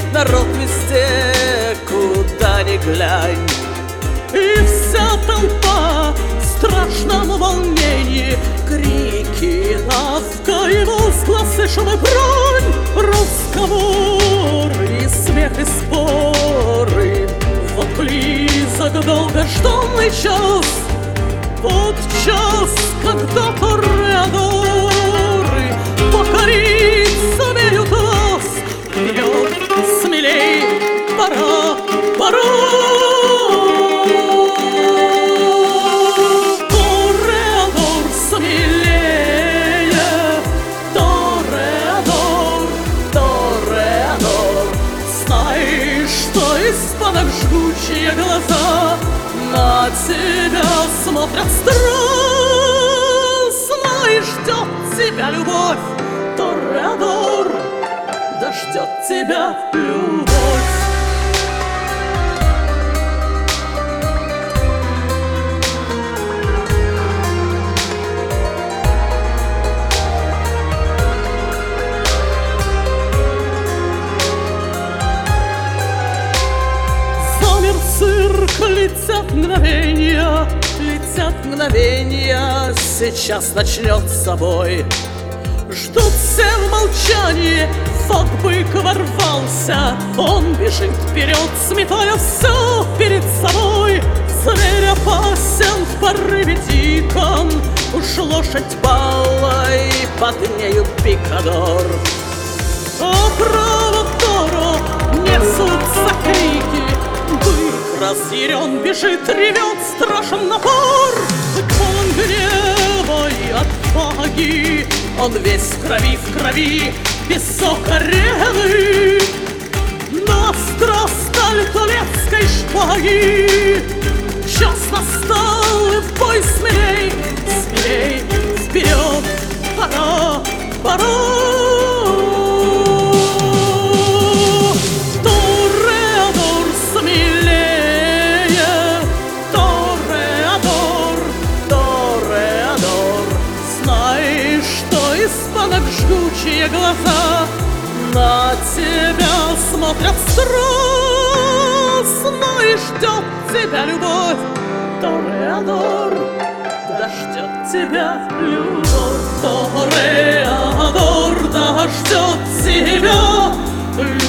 народ везде, куда ни глянь. И вся толпа в страшном волнении, крики, ласка и возгласы, шум и бронь, разговоры, и смех, и споры. Вот близок долгожданный час, вот час, когда тореадоры покорить сумеют нас. Вперед, смелей, пора, пора. Тореадор, смелее, тореадор, тореадор. Знай, что из-под жгучие глаза на тебя смотрят страстно, и ждет тебя любовь, тореадор, да ждет тебя любовь. Замер цирк, летят мгновения, сейчас начнет с собой. Ждут все в молчании, вот бык ворвался, он бежит вперед, сметая все перед собой. Зверь опасен в порыве диком, уж лошадь бала и под нею пикадор. А право Торо несутся крики, бык разъярен бежит, ревет страшен напор. Полон гнева и отваги, он весь в крови, песок арены, но остра сталь турецкой шпаги. Час настал, и в бой смелей, смелей, вперед, пора, пора. Тореадор, смелее, тореадор, тореадор. Знай, что из-под жгучие глаза на тебя смотрят страстно, и ждет тебя любовь, тореадор, да ждет тебя любовь, тореадор, да ждет тебя любовь.